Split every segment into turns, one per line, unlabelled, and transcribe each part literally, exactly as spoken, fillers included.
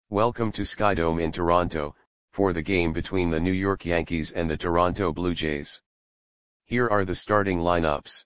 Welcome to Skydome in Toronto, for the game between the New York Yankees and the Toronto Blue Jays. Here are the starting lineups.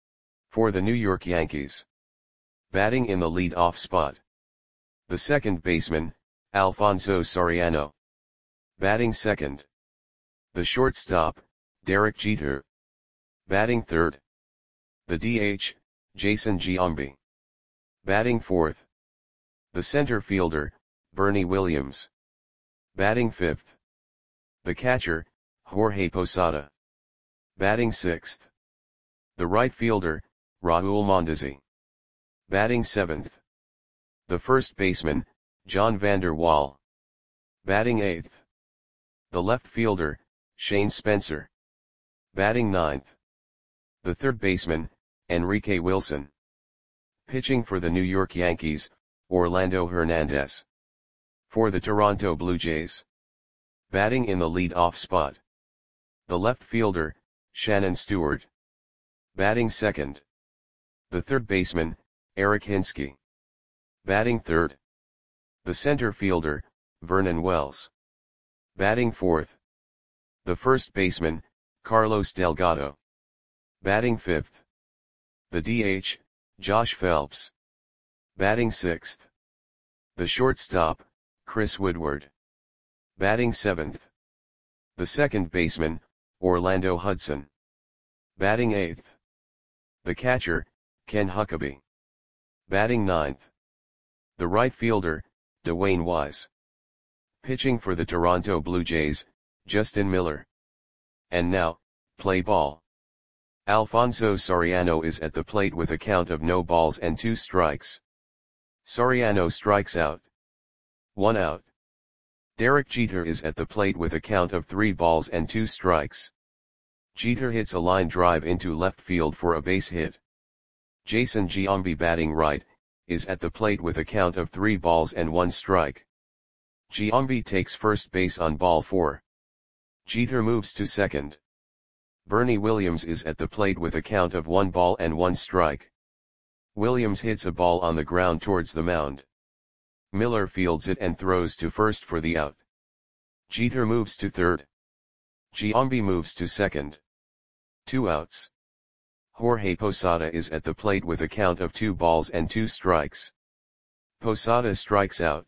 For the New York Yankees. Batting in the lead-off spot. The second baseman, Alfonso Soriano. Batting second. The shortstop, Derek Jeter. Batting third. The D H, Jason Giambi. Batting fourth. The center fielder, Bernie Williams. Batting fifth. The catcher, Jorge Posada. Batting sixth. The right fielder, Raul Mondesi. Batting seventh. The first baseman, John Vander Wal. Batting eighth. The left fielder, Shane Spencer. Batting ninth. The third baseman, Enrique Wilson. Pitching for the New York Yankees, Orlando Hernandez. For the Toronto Blue Jays. Batting in the lead-off spot. The left fielder, Shannon Stewart. Batting second. The third baseman, Eric Hinske. Batting third. The center fielder, Vernon Wells. Batting fourth. The first baseman, Carlos Delgado. Batting fifth. The D H, Josh Phelps. Batting sixth. The shortstop, Chris Woodward. Batting seventh. The second baseman, Orlando Hudson. Batting eighth. The catcher, Ken Huckabee. Batting ninth. The right fielder, Dwayne Wise. Pitching for the Toronto Blue Jays, Justin Miller. And now, play ball. Alfonso Soriano is at the plate with a count of no balls and two strikes. Soriano strikes out. One out. Derek Jeter is at the plate with a count of three balls and two strikes. Jeter hits a line drive into left field for a base hit. Jason Giambi, batting right, is at the plate with a count of three balls and one strike. Giambi takes first base on ball four. Jeter moves to second. Bernie Williams is at the plate with a count of one ball and one strike. Williams hits a ball on the ground towards the mound. Miller fields it and throws to first for the out. Jeter moves to third. Giambi moves to second. Two outs. Jorge Posada is at the plate with a count of two balls and two strikes. Posada strikes out.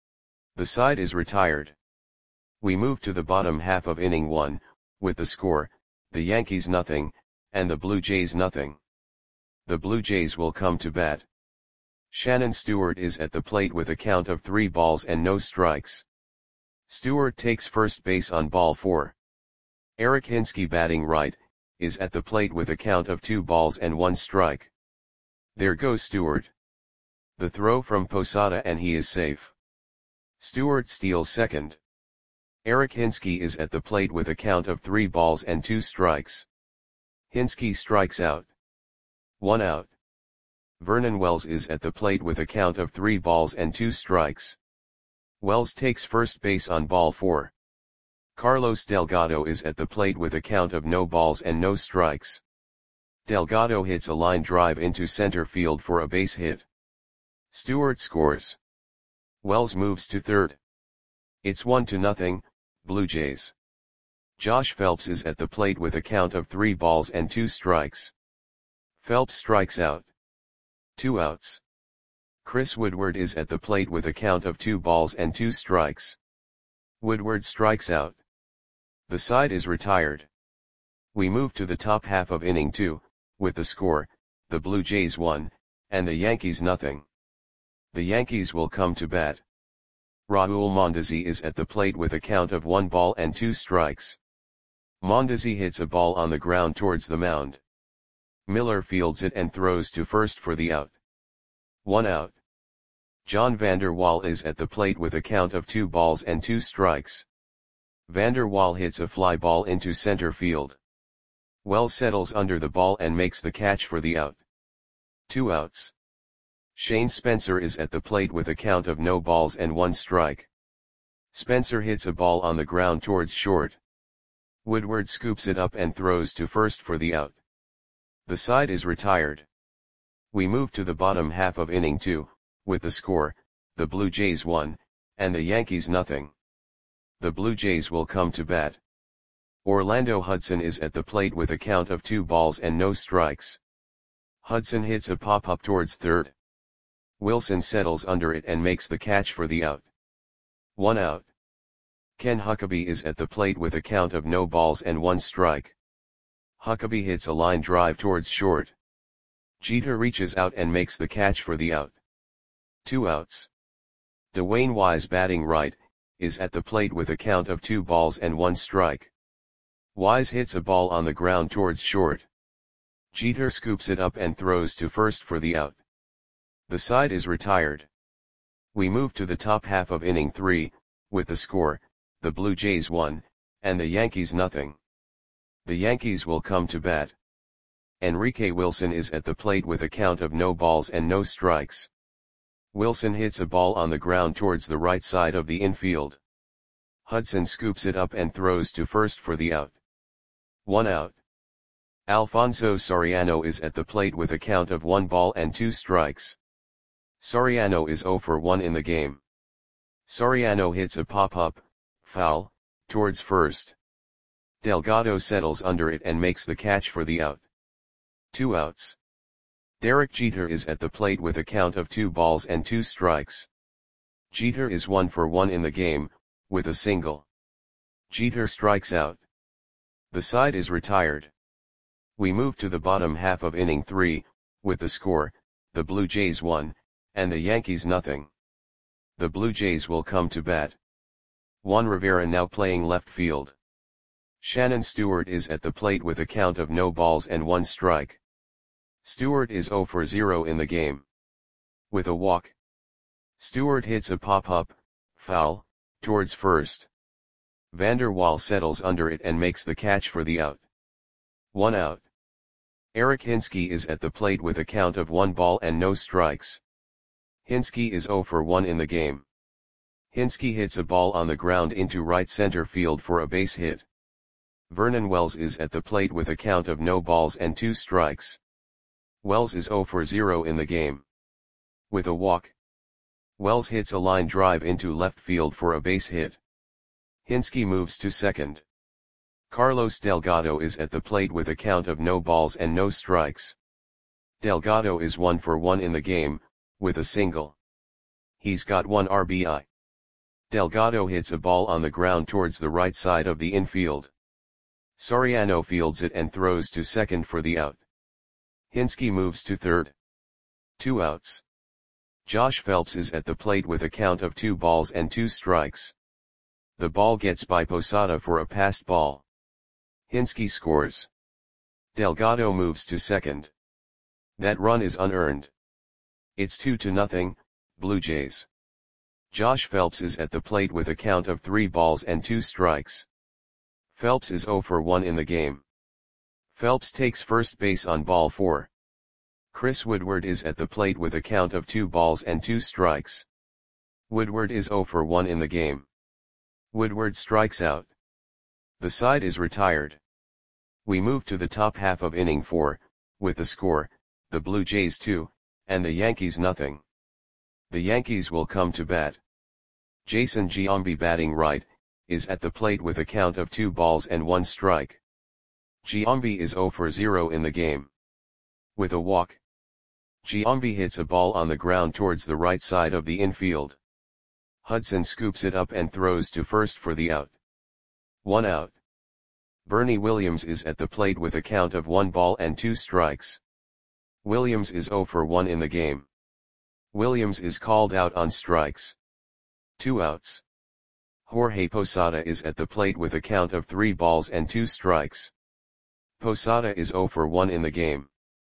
The side is retired. We move to the bottom half of inning one, with the score, the Yankees nothing, and the Blue Jays nothing. The Blue Jays will come to bat. Shannon Stewart is at the plate with a count of three balls and no strikes. Stewart takes first base on ball four. Eric Hinske, batting right, is at the plate with a count of two balls and one strike. There goes Stewart. The throw from Posada and he is safe. Stewart steals second. Eric Hinske is at the plate with a count of three balls and two strikes. Hinske strikes out. One out. Vernon Wells is at the plate with a count of three balls and two strikes. Wells takes first base on ball four. Carlos Delgado is at the plate with a count of no balls and no strikes. Delgado hits a line drive into center field for a base hit. Stewart scores. Wells moves to third. It's one to nothing, Blue Jays. Josh Phelps is at the plate with a count of three balls and two strikes. Phelps strikes out. Two outs. Chris Woodward is at the plate with a count of two balls and two strikes. Woodward strikes out. The side is retired. We move to the top half of inning two, with the score, the Blue Jays one, and the Yankees nothing. The Yankees will come to bat. Raul Mondesi is at the plate with a count of one ball and two strikes. Mondesi hits a ball on the ground towards the mound. Miller fields it and throws to first for the out. One out. John Vander Wal is at the plate with a count of two balls and two strikes. Vander Wal hits a fly ball into center field. Wells settles under the ball and makes the catch for the out. Two outs. Shane Spencer is at the plate with a count of no balls and one strike. Spencer hits a ball on the ground towards short. Woodward scoops it up and throws to first for the out. The side is retired. We move to the bottom half of inning two, with the score, the Blue Jays one, and the Yankees nothing. The Blue Jays will come to bat. Orlando Hudson is at the plate with a count of two balls and no strikes. Hudson hits a pop-up towards third. Wilson settles under it and makes the catch for the out. One out. Ken Huckabee is at the plate with a count of no balls and one strike. Huckabee hits a line drive towards short. Jeter reaches out and makes the catch for the out. Two outs. Dwayne Wise, batting right, is at the plate with a count of two balls and one strike. Wise hits a ball on the ground towards short. Jeter scoops it up and throws to first for the out. The side is retired. We move to the top half of inning three, with the score, the Blue Jays one, and the Yankees nothing. The Yankees will come to bat. Enrique Wilson is at the plate with a count of no balls and no strikes. Wilson hits a ball on the ground towards the right side of the infield. Hudson scoops it up and throws to first for the out. One out. Alfonso Soriano is at the plate with a count of one ball and two strikes. Soriano is zero for one in the game. Soriano hits a pop-up, foul, towards first. Delgado settles under it and makes the catch for the out. Two outs. Derek Jeter is at the plate with a count of two balls and two strikes. Jeter is one for one in the game, with a single. Jeter strikes out. The side is retired. We move to the bottom half of inning three, with the score, the Blue Jays one, and the Yankees nothing. The Blue Jays will come to bat. Juan Rivera now playing left field. Shannon Stewart is at the plate with a count of no balls and one strike. Stewart is zero for zero in the game. With a walk. Stewart hits a pop-up, foul, towards first. Vander Waal settles under it and makes the catch for the out. One out. Eric Hinske is at the plate with a count of one ball and no strikes. Hinske is zero for one in the game. Hinske hits a ball on the ground into right center field for a base hit. Vernon Wells is at the plate with a count of no balls and two strikes. Wells is zero for zero in the game. With a walk. Wells hits a line drive into left field for a base hit. Hinske moves to second. Carlos Delgado is at the plate with a count of no balls and no strikes. Delgado is one for one in the game, with a single. He's got one R B I. Delgado hits a ball on the ground towards the right side of the infield. Soriano fields it and throws to second for the out. Hinske moves to third. Two outs. Josh Phelps is at the plate with a count of two balls and two strikes. The ball gets by Posada for a passed ball. Hinske scores. Delgado moves to second. That run is unearned. It's two to nothing, Blue Jays. Josh Phelps is at the plate with a count of three balls and two strikes. Phelps is zero for one in the game. Phelps takes first base on ball four. Chris Woodward is at the plate with a count of two balls and two strikes. Woodward is zero for one in the game. Woodward strikes out. The side is retired. We move to the top half of inning four, with the score, the Blue Jays two, and the Yankees nothing. The Yankees will come to bat. Jason Giambi, batting right, is at the plate with a count of two balls and one strike. Giambi is zero for zero in the game. With a walk. Giambi hits a ball on the ground towards the right side of the infield. Hudson scoops it up and throws to first for the out. One out. Bernie Williams is at the plate with a count of one ball and two strikes. Williams is zero for one in the game. Williams is called out on strikes. Two outs. Jorge Posada is at the plate with a count of three balls and two strikes. Posada is zero for one in the game.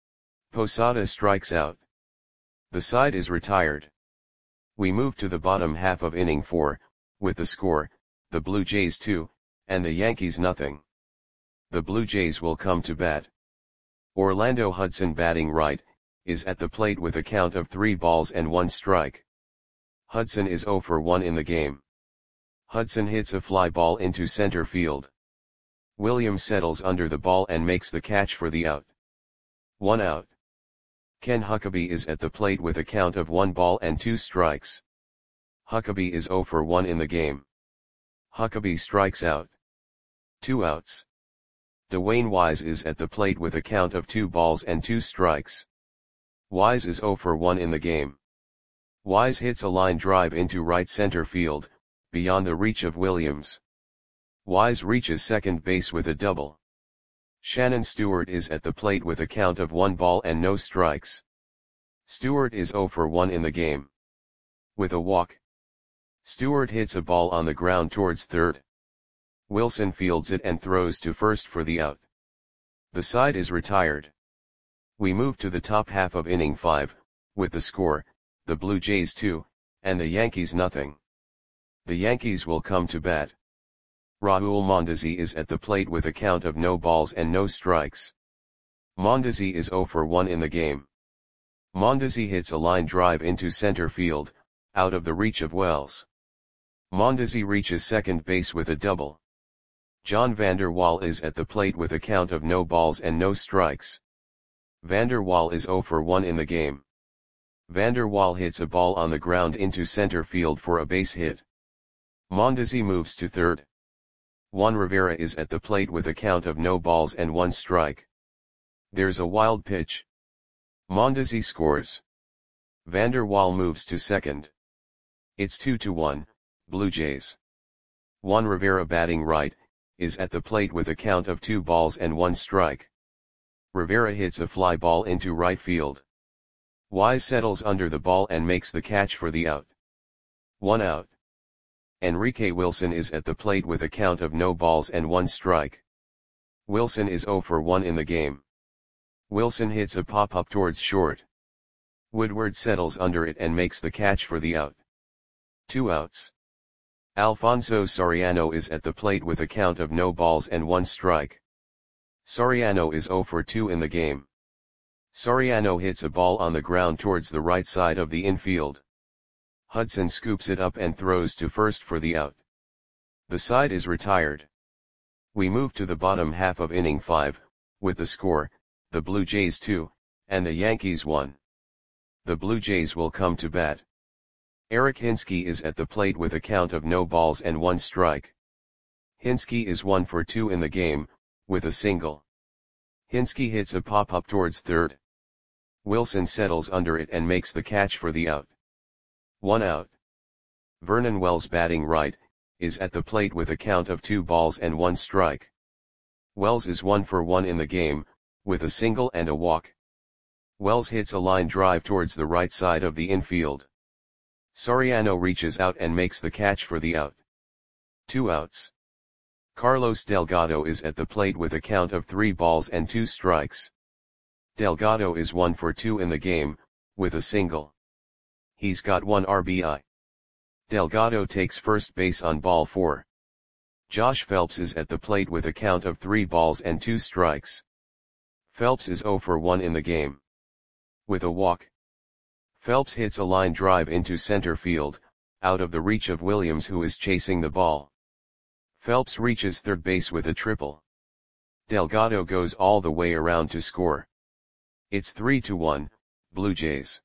Posada strikes out. The side is retired. We move to the bottom half of inning four, with the score, the Blue Jays two, and the Yankees nothing. The Blue Jays will come to bat. Orlando Hudson, batting right, is at the plate with a count of three balls and one strike. Hudson is zero for one in the game. Hudson hits a fly ball into center field. Williams settles under the ball and makes the catch for the out. One out. Ken Huckabee is at the plate with a count of one ball and two strikes. Huckabee is zero for one in the game. Huckabee strikes out. Two outs. Dwayne Wise is at the plate with a count of two balls and two strikes. Wise is zero for one in the game. Wise hits a line drive into right center field, beyond the reach of Williams. Wise reaches second base with a double. Shannon Stewart is at the plate with a count of one ball and no strikes. Stewart is zero for one in the game. With a walk. Stewart hits a ball on the ground towards third. Wilson fields it and throws to first for the out. The side is retired. We move to the top half of inning five, with the score, the Blue Jays two, and the Yankees nothing. The Yankees will come to bat. Raul Mondesi is at the plate with a count of no balls and no strikes. Mondesi is zero for one in the game. Mondesi hits a line drive into center field, out of the reach of Wells. Mondesi reaches second base with a double. John Vander Wal is at the plate with a count of no balls and no strikes. Vander Wal is zero for one in the game. Vander Wal hits a ball on the ground into center field for a base hit. Mondesi moves to third. Juan Rivera is at the plate with a count of no balls and one strike. There's a wild pitch. Mondesi scores. Vander Wal moves to second. It's two to one, Blue Jays. Juan Rivera, batting right, is at the plate with a count of two balls and one strike. Rivera hits a fly ball into right field. Wise settles under the ball and makes the catch for the out. One out. Enrique Wilson is at the plate with a count of no balls and one strike. Wilson is zero for one in the game. Wilson hits a pop-up towards short. Woodward settles under it and makes the catch for the out. Two outs. Alfonso Soriano is at the plate with a count of no balls and one strike. Soriano is zero for two in the game. Soriano hits a ball on the ground towards the right side of the infield. Hudson scoops it up and throws to first for the out. The side is retired. We move to the bottom half of inning five, with the score, the Blue Jays two, and the Yankees one. The Blue Jays will come to bat. Eric Hinske is at the plate with a count of no balls and one strike. Hinske is one for two in the game, with a single. Hinske hits a pop-up towards third. Wilson settles under it and makes the catch for the out. One out. Vernon Wells, batting right, is at the plate with a count of two balls and one strike. Wells is one for one in the game, with a single and a walk. Wells hits a line drive towards the right side of the infield. Soriano reaches out and makes the catch for the out. Two outs. Carlos Delgado is at the plate with a count of three balls and two strikes. Delgado is one for two in the game, with a single. He's got one R B I. Delgado takes first base on ball four. Josh Phelps is at the plate with a count of three balls and two strikes. Phelps is zero for one in the game. With a walk. Phelps hits a line drive into center field, out of the reach of Williams, who is chasing the ball. Phelps reaches third base with a triple. Delgado goes all the way around to score. It's three to one, Blue Jays.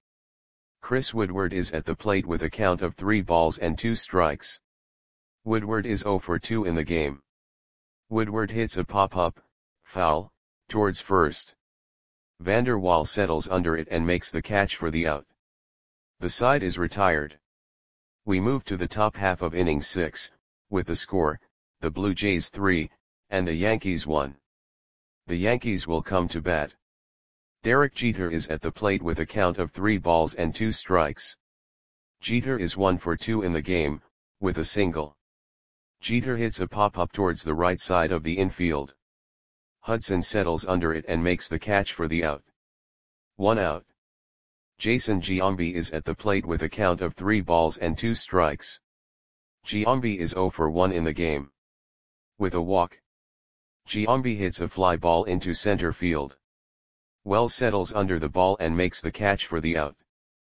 Chris Woodward is at the plate with a count of three balls and two strikes. Woodward is zero for two in the game. Woodward hits a pop-up, foul, towards first. Vander Wal settles under it and makes the catch for the out. The side is retired. We move to the top half of inning six, with the score, the Blue Jays three, and the Yankees one. The Yankees will come to bat. Derek Jeter is at the plate with a count of three balls and two strikes. Jeter is one for two in the game, with a single. Jeter hits a pop-up towards the right side of the infield. Hudson settles under it and makes the catch for the out. One out. Jason Giambi is at the plate with a count of three balls and two strikes. Giambi is zero for one in the game. With a walk. Giambi hits a fly ball into center field. Wells settles under the ball and makes the catch for the out.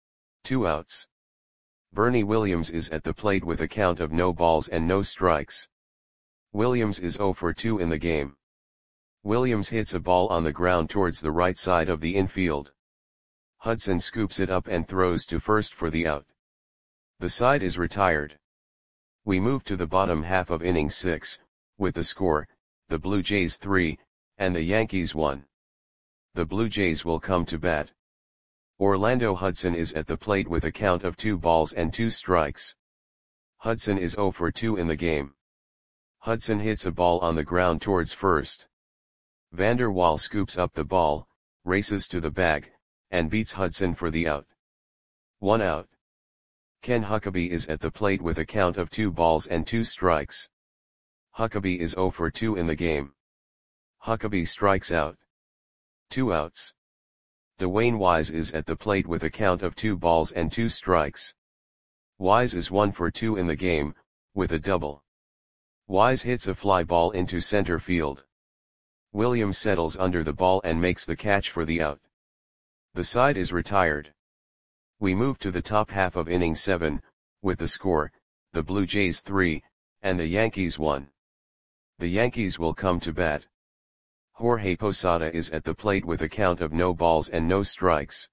Two outs. Bernie Williams is at the plate with a count of no balls and no strikes. Williams is zero for two in the game. Williams hits a ball on the ground towards the right side of the infield. Hudson scoops it up and throws to first for the out. The side is retired. We move to the bottom half of inning six, with the score, the Blue Jays three, and the Yankees one. The Blue Jays will come to bat. Orlando Hudson is at the plate with a count of two balls and two strikes. Hudson is oh for two in the game. Hudson hits a ball on the ground towards first. Vander Waal scoops up the ball, races to the bag, and beats Hudson for the out. One out. Ken Huckabee is at the plate with a count of two balls and two strikes. Huckabee is oh for two in the game. Huckabee strikes out. Two outs. Dwayne Wise is at the plate with a count of two balls and two strikes. Wise is one for two in the game, with a double. Wise hits a fly ball into center field. Williams settles under the ball and makes the catch for the out. The side is retired. We move to the top half of inning seven, with the score, the Blue Jays three, and the Yankees one. The Yankees will come to bat. Jorge Posada is at the plate with a count of no balls and no strikes.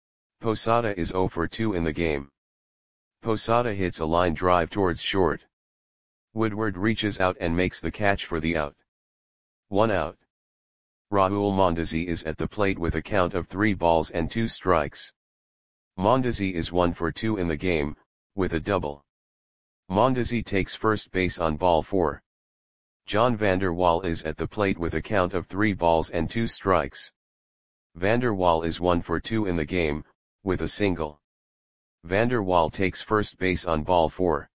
Posada is oh for two in the game. Posada hits a line drive towards short. Woodward reaches out and makes the catch for the out. One out. Raul Mondesi is at the plate with a count of three balls and two strikes. Mondesi is one for two in the game, with a double. Mondesi takes first base on ball four. John Vander Waal is at the plate with a count of three balls and two strikes. Vander Waal is one for two in the game, with a single. Vander Waal takes first base on ball four.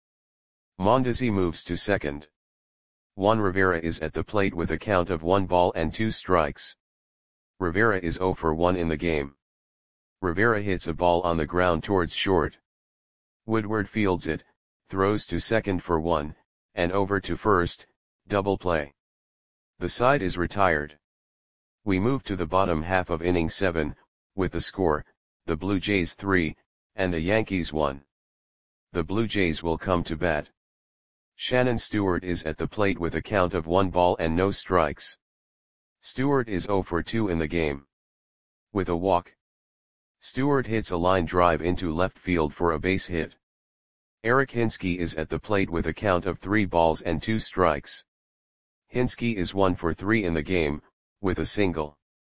Mondesi moves to second. Juan Rivera is at the plate with a count of one ball and two strikes. Rivera is oh for one in the game. Rivera hits a ball on the ground towards short. Woodward fields it, throws to second for one, and over to first, double play. The side is retired. We move to the bottom half of inning seven, with the score, the Blue Jays three, and the Yankees one. The Blue Jays will come to bat. Shannon Stewart is at the plate with a count of one ball and no strikes. Stewart is oh for two in the game. With a walk. Stewart hits a line drive into left field for a base hit. Eric Hinske is at the plate with a count of three balls and two strikes. Hinske is one for three in the game, with a single.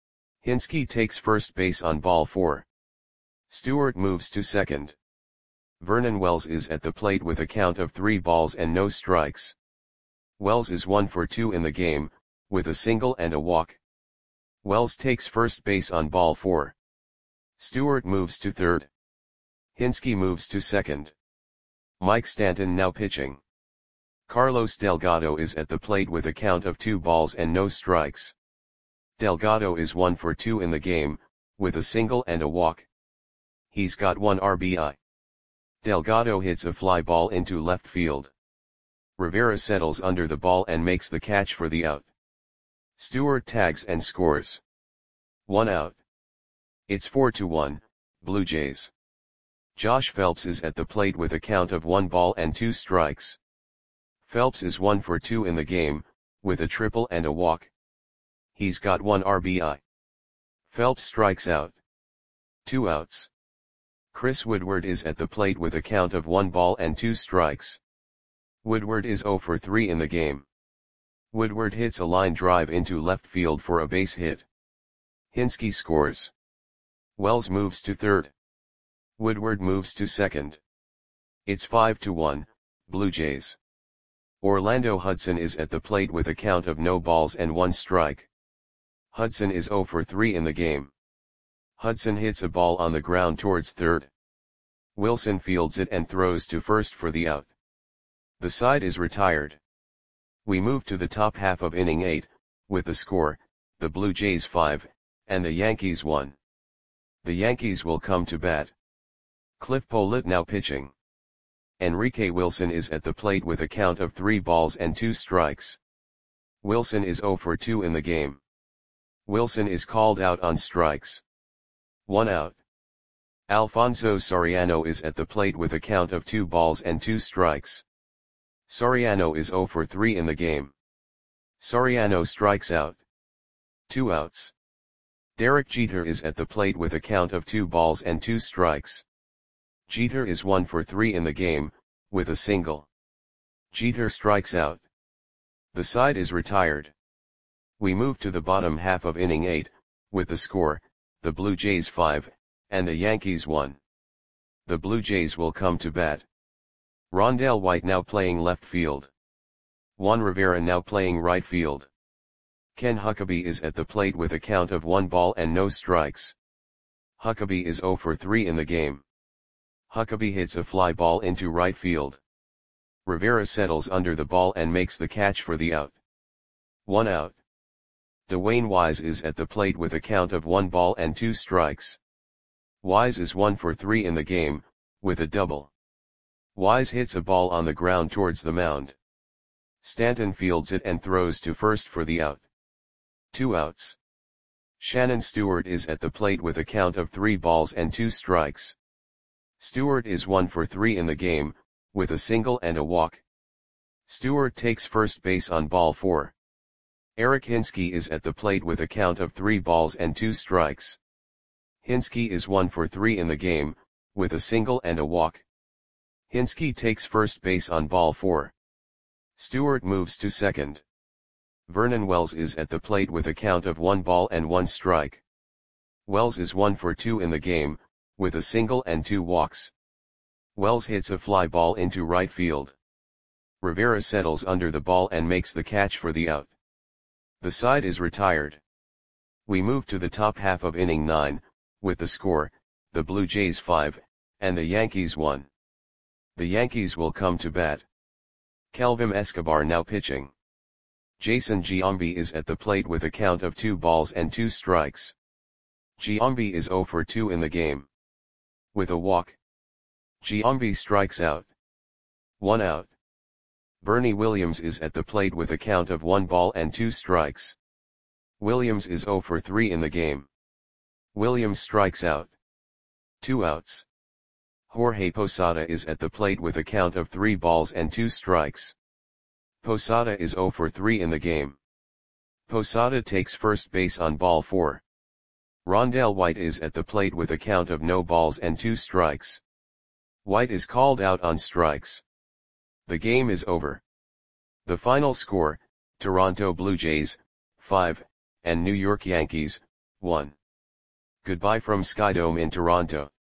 Hinske takes first base on ball four. Stewart moves to second. Vernon Wells is at the plate with a count of three balls and no strikes. Wells is one for two in the game, with a single and a walk. Wells takes first base on ball four. Stewart moves to third. Hinske moves to second. Mike Stanton now pitching. Carlos Delgado is at the plate with a count of two balls and no strikes. Delgado is one for two in the game, with a single and a walk. He's got one R B I. Delgado hits a fly ball into left field. Rivera settles under the ball and makes the catch for the out. Stewart tags and scores. One out. It's four to one, Blue Jays. Josh Phelps is at the plate with a count of one ball and two strikes. Phelps is one for two in the game, with a triple and a walk. He's got one R B I. Phelps strikes out. Two outs. Chris Woodward is at the plate with a count of one ball and two strikes. Woodward is oh for three in the game. Woodward hits a line drive into left field for a base hit. Hinske scores. Wells moves to third. Woodward moves to second. It's five to one, Blue Jays. Orlando Hudson is at the plate with a count of no balls and one strike. Hudson is oh for three in the game. Hudson hits a ball on the ground towards third. Wilson fields it and throws to first for the out. The side is retired. We move to the top half of inning eight, with the score, the Blue Jays five, and the Yankees one. The Yankees will come to bat. Cliff Pollitt now pitching. Enrique Wilson is at the plate with a count of three balls and two strikes. Wilson is oh for two in the game. Wilson is called out on strikes. One out. Alfonso Soriano is at the plate with a count of two balls and two strikes. Soriano is oh for three in the game. Soriano strikes out. Two outs. Derek Jeter is at the plate with a count of two balls and two strikes. Jeter is one for three in the game, with a single. Jeter strikes out. The side is retired. We move to the bottom half of inning eight, with the score, the Blue Jays five, and the Yankees one. The Blue Jays will come to bat. Rondell White now playing left field. Juan Rivera now playing right field. Ken Huckabee is at the plate with a count of one ball and no strikes. Huckabee is zero for three in the game. Huckabee hits a fly ball into right field. Rivera settles under the ball and makes the catch for the out. One out. Dwayne Wise is at the plate with a count of one ball and two strikes. Wise is one for three in the game, with a double. Wise hits a ball on the ground towards the mound. Stanton fields it and throws to first for the out. Two outs. Shannon Stewart is at the plate with a count of three balls and two strikes. Stewart is one for three in the game, with a single and a walk. Stewart takes first base on ball four. Eric Hinske is at the plate with a count of three balls and two strikes. Hinske is one for three in the game, with a single and a walk. Hinske takes first base on ball four. Stewart moves to second. Vernon Wells is at the plate with a count of one ball and one strike. Wells is one for two in the game, with a single and two walks. Wells hits a fly ball into right field. Rivera settles under the ball and makes the catch for the out. The side is retired. We move to the top half of inning nine, with the score, the Blue Jays five, and the Yankees one. The Yankees will come to bat. Kelvin Escobar now pitching. Jason Giambi is at the plate with a count of two balls and two strikes. Giambi is zero for two in the game. With a walk. Giambi strikes out. One out. Bernie Williams is at the plate with a count of one ball and two strikes. Williams is zero for three in the game. Williams strikes out. Two outs. Jorge Posada is at the plate with a count of three balls and two strikes. Posada is zero for three in the game. Posada takes first base on ball four. Rondell White is at the plate with a count of no balls and two strikes. White is called out on strikes. The game is over. The final score, Toronto Blue Jays, five, and New York Yankees, one. Goodbye from Skydome in Toronto.